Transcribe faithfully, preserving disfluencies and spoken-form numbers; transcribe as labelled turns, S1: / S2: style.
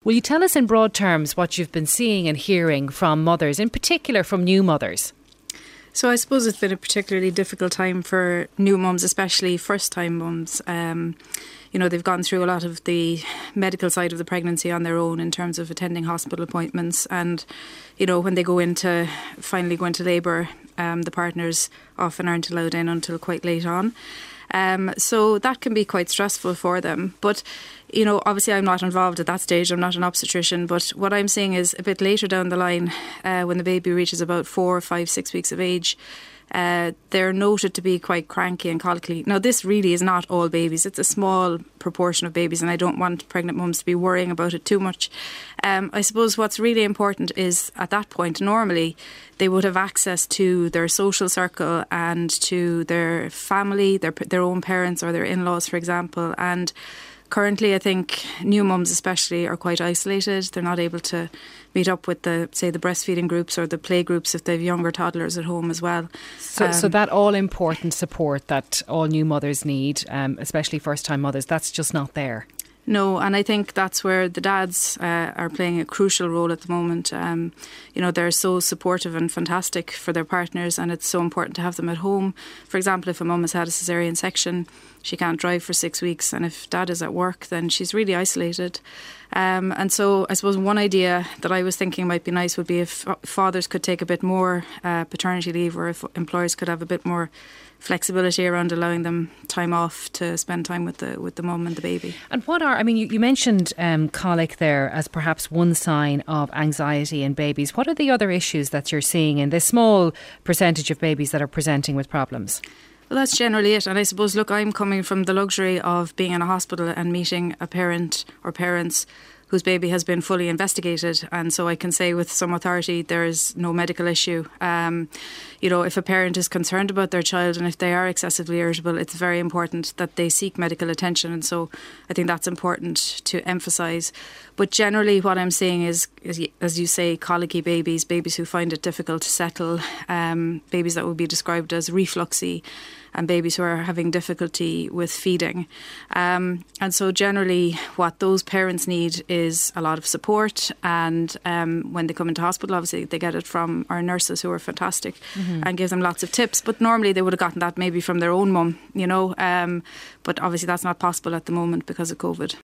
S1: Will you tell us in broad terms what you've been seeing and hearing from mothers, in particular from new mothers?
S2: So I suppose it's been a particularly difficult time for new mums, especially first-time mums. Um, you know, they've gone through a lot of the medical side of the pregnancy on their own in terms of attending hospital appointments. And, you know, when they go into, finally go into labour, um, the partners often aren't allowed in until quite late on. Um, so that can be quite stressful for them. But, you know, obviously I'm not involved at that stage. I'm not an obstetrician. But what I'm seeing is a bit later down the line, uh, when the baby reaches about four, five, six weeks of age, uh, they're noted to be quite cranky and colicky. Now, this really is not all babies. It's a small proportion of babies, and I don't want pregnant mums to be worrying about it too much. Um, I suppose what's really important is at that point, normally, they would have access to their social circle and to their family, their their own parents or their in-laws, for example. And currently, I think new mums especially are quite isolated. They're not able to meet up with the, say, the breastfeeding groups or the play groups if they have younger toddlers at home as well.
S1: So, um, so that all-important support that all new mothers need, um, especially first-time mothers, that's just not there.
S2: No, and I think that's where the dads uh, are playing a crucial role at the moment. Um, you know, they're so supportive and fantastic for their partners, and it's so important to have them at home. For example, if a mum has had a caesarean section, she can't drive for six weeks, and if dad is at work, then she's really isolated. Um, and so I suppose one idea that I was thinking might be nice would be if fathers could take a bit more uh, paternity leave, or if employers could have a bit more flexibility around allowing them time off to spend time with the with the mum and the baby.
S1: And what are, I mean, you, you mentioned um, colic there as perhaps one sign of anxiety in babies. What are the other issues that you're seeing in this small percentage of babies that are presenting with problems?
S2: Well, that's generally it. And I suppose, look, I'm coming from the luxury of being in a hospital and meeting a parent or parents whose baby has been fully investigated, and so I can say with some authority there is no medical issue. Um, you know, if a parent is concerned about their child and if they are excessively irritable, it's very important that they seek medical attention, and so I think that's important to emphasise. But generally what I'm seeing is, is as you say, colicky babies, babies who find it difficult to settle, um, babies that would be described as refluxy, and babies who are having difficulty with feeding. Um, and so generally what those parents need is a lot of support, and um, when they come into hospital, obviously they get it from our nurses who are fantastic, mm-hmm. and give them lots of tips. But normally they would have gotten that maybe from their own mum, you know, um, but obviously that's not possible at the moment because of COVID.